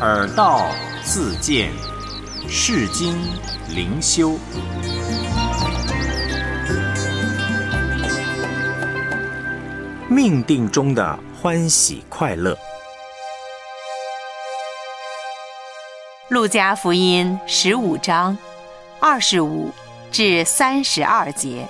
耳道自见，世经灵修。命定中的欢喜快乐。 路加福音15章25至32节。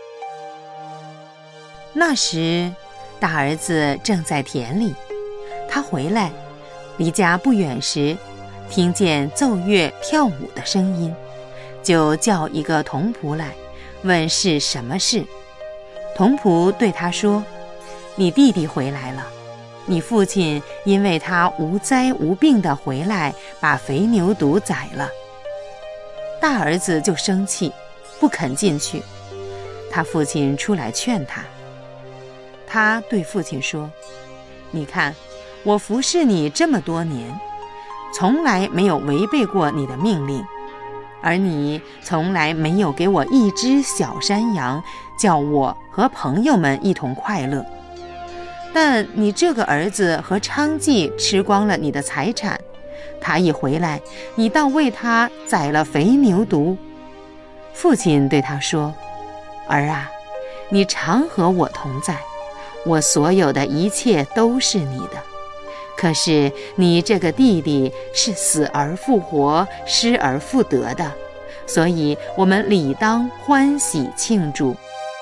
那时，大儿子正在田里，他回来，离家不远时，听见奏乐跳舞的声音，就叫一个童仆来，问是什么事。童仆对他说：“你弟弟回来了，你父亲因为他无灾无病地回来，把肥牛犊宰了。”大儿子就生气，不肯进去。他父亲出来劝他。他对父亲说：“你看，我服侍你这么多年，从来没有违背过你的命令，而你从来没有给我一只小山羊，叫我和朋友们一同快乐。但你这个儿子和娼妓吃光了你的财产，他一回来，你倒为他宰了肥牛犊。”父亲对他说：“儿啊，你常和我同在，我所有的一切都是你的。可是你这个弟弟是死而复活，失而复得的，所以我们理当欢喜庆祝。”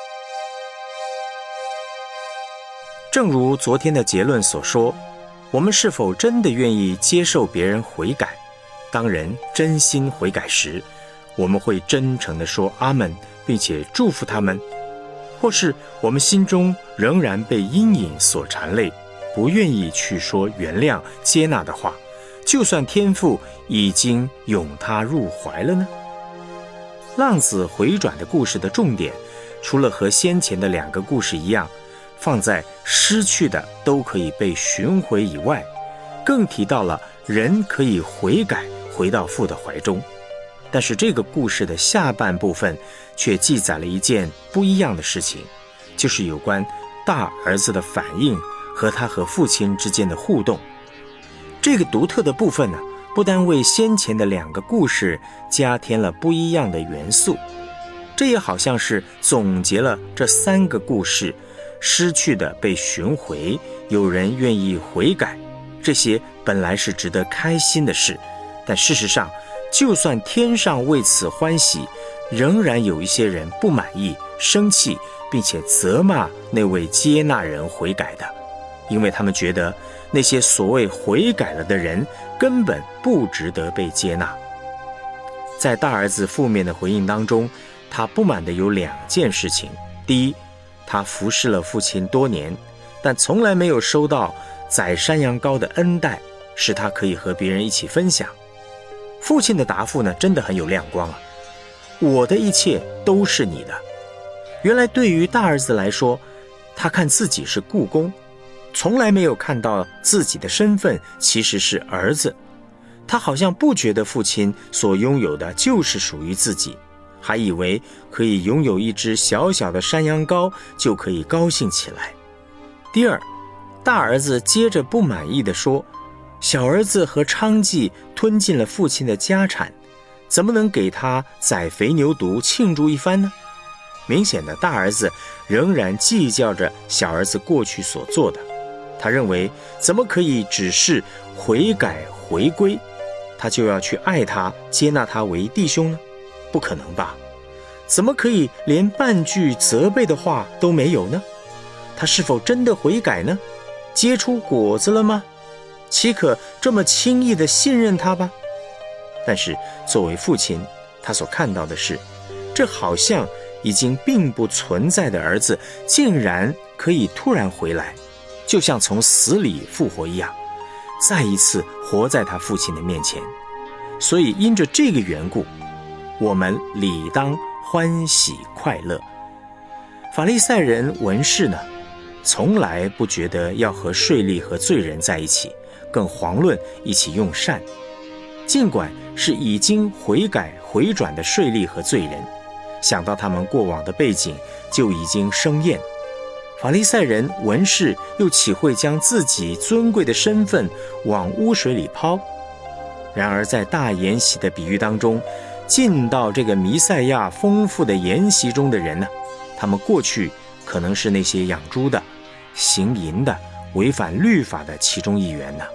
正如昨天的结论所说，我们是否真的愿意接受别人悔改？当人真心悔改时，我们会真诚地说阿们，并且祝福他们；或是我们心中仍然被阴影所缠累，不愿意去说原谅、接纳的话，就算天父已经拥他入怀了呢？浪子回转的故事的重点，除了和先前的2个故事一样，放在失去的都可以被寻回以外，更提到了人可以悔改，回到父的怀中。但是这个故事的下半部分却记载了一件不一样的事情，就是有关大儿子的反应和他和父亲之间的互动。这个独特的部分呢，不单为先前的2个故事加添了不一样的元素，这也好像是总结了这3个故事，失去的被寻回，有人愿意悔改，这些本来是值得开心的事，但事实上，就算天上为此欢喜，仍然有一些人不满意、生气，并且责骂那位接纳人悔改的，因为他们觉得那些所谓悔改了的人根本不值得被接纳。在大儿子负面的回应当中，他不满的有2件事情。第一，他服侍了父亲多年，但从来没有收到宰山羊羔的恩待，使他可以和别人一起分享。父亲的答复呢，真的很有亮光啊！我的一切都是你的。原来对于大儿子来说，他看自己是雇工，从来没有看到自己的身份其实是儿子。他好像不觉得父亲所拥有的就是属于自己，还以为可以拥有一只小小的山羊羔就可以高兴起来。第二，大儿子接着不满意地说，小儿子和娼妓吞进了父亲的家产，怎么能给他宰肥牛犊庆祝一番呢？明显的，大儿子仍然计较着小儿子过去所做的，他认为怎么可以只是悔改回归，他就要去爱他，接纳他为弟兄呢？不可能吧？怎么可以连半句责备的话都没有呢？他是否真的悔改呢？结出果子了吗？岂可这么轻易地信任他吧？但是作为父亲，他所看到的是，这好像已经并不存在的儿子竟然可以突然回来，就像从死里复活一样，再一次活在他父亲的面前。所以因着这个缘故，我们理当欢喜快乐。法利赛人文士呢，从来不觉得要和税吏和罪人在一起，更遑论一起用膳。尽管是已经悔改回转的税吏和罪人，想到他们过往的背景，就已经生厌。法利赛人文士又岂会将自己尊贵的身份往污水里抛？ 然而在大筵席的比喻当中，进到这个弥赛亚丰富的筵席中的人呢，他们过去可能是那些养猪的、行淫的、违反律法的其中一员呢。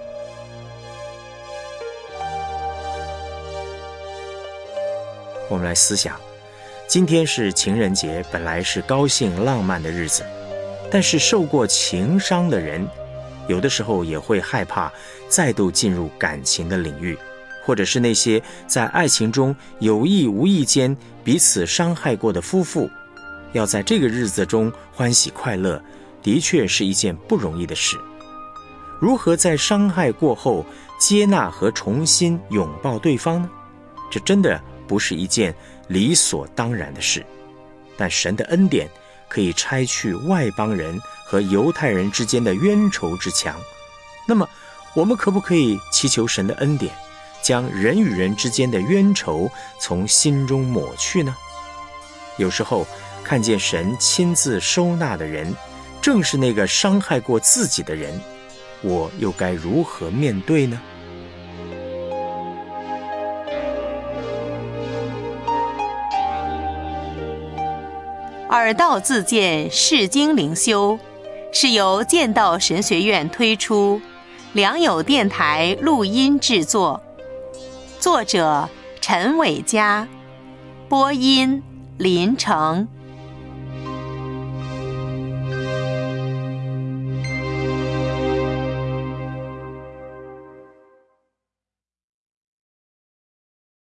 我们来思想，今天是情人节，本来是高兴浪漫的日子，但是受过情伤的人，有的时候也会害怕再度进入感情的领域，或者是那些在爱情中有意无意间彼此伤害过的夫妇，要在这个日子中欢喜快乐，的确是一件不容易的事。如何在伤害过后接纳和重新拥抱对方呢？这真的不是一件理所当然的事，但神的恩典可以拆去外邦人和犹太人之间的冤仇之墙。那么我们可不可以祈求神的恩典，将人与人之间的冤仇从心中抹去呢？有时候看见神亲自收纳的人，正是那个伤害过自己的人，我又该如何面对呢？ 耳道自荐释经灵修是由剑道神学院推出，良友电台录音制作，作者陈伟嘉，播音林成。